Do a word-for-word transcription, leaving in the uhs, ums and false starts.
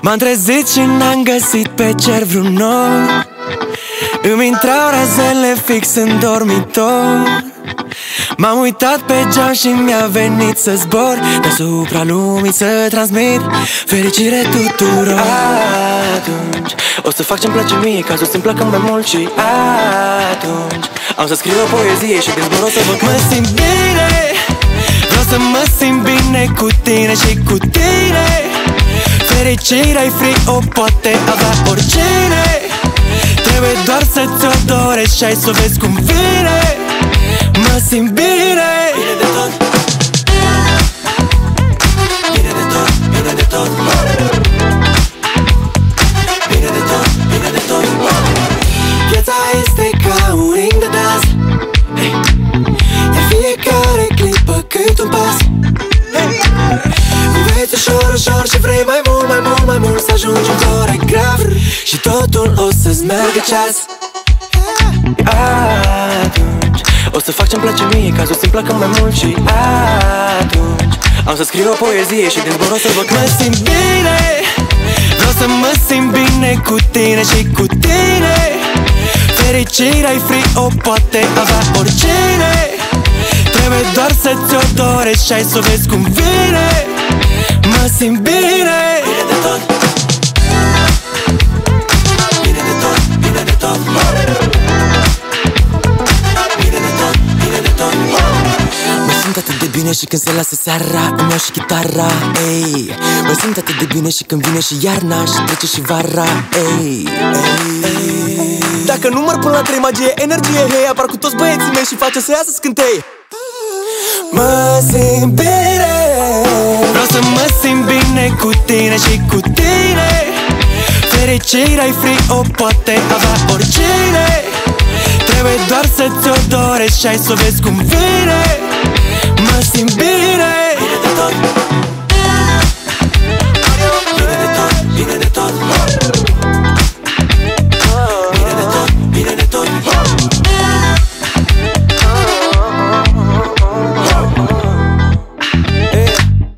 M-am trezit și n-am găsit pe cer vreun nor. Îmi intrau razele fix în dormitor. M-am uitat pe geam și mi-a venit să zbor deasupra lumii, să transmit fericire tuturor. Atunci o să fac ce-mi place mie, ca să-mi placă mai mult. Și atunci am să scriu o poezie și din zbor o să văd. Mă simt bine, vreau să mă simt bine cu tine și cu tine. Fericirea-i free, o poate avea oricine. Trebuie doar să ți-o dorești și ai să o vezi cum vine. Mă simt bine, bine de tot. Bine de tot, bine de tot. Bine de tot, bine de tot. Viața este ca un ring de dans, hey. Iar fiecare clipă cât un pas, hey. Înveți ușor, ușor și vrei mai mult, mai mult, mai mult. Să ajungi un coregraf și totul o să-ți meargă ceas. Atunci o să fac ce-mi place mie, ca să-mi placă mai mult. Și atunci am să scriu o poezie și din zbor o să văd. Mă simt bine, vreau să mă simt bine cu tine și cu tine. Fericirea-i free, o poate avea oricine. Trebuie doar să ți-o dorești și ai să o vezi cum vine. Mă simt bine, bine de tot. Bine de tot, bine de tot. Mă simt atât de bine și când se lasă seara, îmi iau și chitara, ey. Mă simt atât de bine și când vine și iarna și trece și vara, ey, ey. Dacă număr până la trei, magie, energie, hei, apar cu toți băieții mei și face să iasă scântei. Mă simt bine, vreau să mă simt bine cu tine și cu tine. Fericirea-i free, o poate avea oricine. Trebuie doar să ți-o dorești și ai să o vezi cum vine. Mă simt bine, bine de tot.